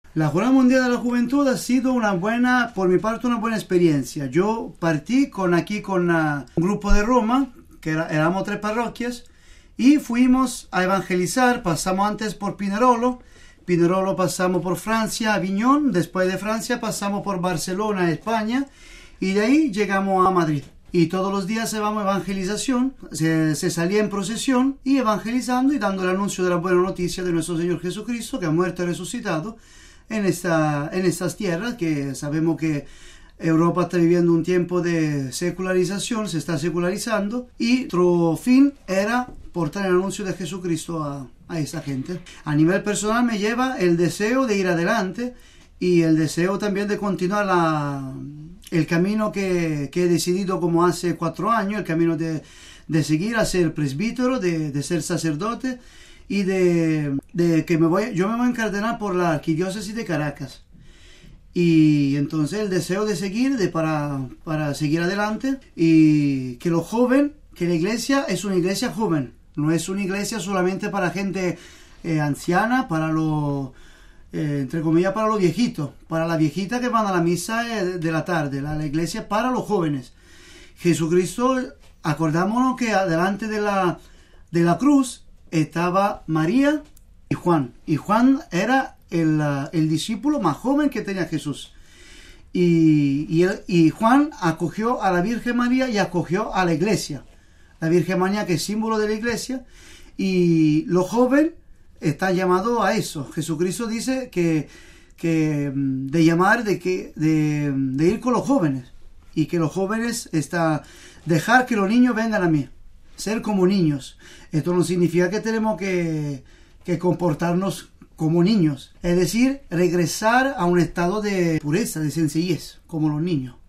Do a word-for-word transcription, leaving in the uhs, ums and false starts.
La Jornada Mundial de la Juventud ha sido una buena, por mi parte, una buena experiencia. Yo partí con aquí con uh, un grupo de Roma, que era, éramos tres parroquias, y fuimos a evangelizar. Pasamos antes por Pinerolo, Pinerolo pasamos por Francia, Aviñón, después de Francia pasamos por Barcelona, España, y de ahí llegamos a Madrid. Y todos los días se vamos a evangelización, se, se salía en procesión y evangelizando y dando el anuncio de la buena noticia de nuestro Señor Jesucristo, que ha muerto y resucitado en, esta, en estas tierras, que sabemos que Europa está viviendo un tiempo de secularización, se está secularizando, y nuestro fin era portar el anuncio de Jesucristo a, a esa gente. A nivel personal me lleva el deseo de ir adelante y el deseo también de continuar la, el camino que, que he decidido como hace cuatro años, el camino de, de seguir a ser presbítero, de, de ser sacerdote y de, de que me voy, yo me voy a encardenar por la arquidiócesis de Caracas. Y entonces el deseo de seguir, de para, para seguir adelante, y que los jóvenes, que la iglesia es una iglesia joven, no es una iglesia solamente para gente eh, anciana, para los, eh, entre comillas, para los viejitos, para las viejitas que van a la misa eh, de la tarde, la, la iglesia para los jóvenes. Jesucristo, acordámonos que delante de la, de la cruz estaba María y Juan, y Juan era El, el discípulo más joven que tenía Jesús, y, y, y Juan acogió a la Virgen María y acogió a la iglesia, la Virgen María que es símbolo de la iglesia, y los jóvenes están llamados a eso. Jesucristo dice que, que de llamar, de, que, de, de ir con los jóvenes, y que los jóvenes está, dejar que los niños vengan a mí, ser como niños. Esto no significa que tenemos que, que comportarnos como niños, es decir, regresar a un estado de pureza, de sencillez, como los niños.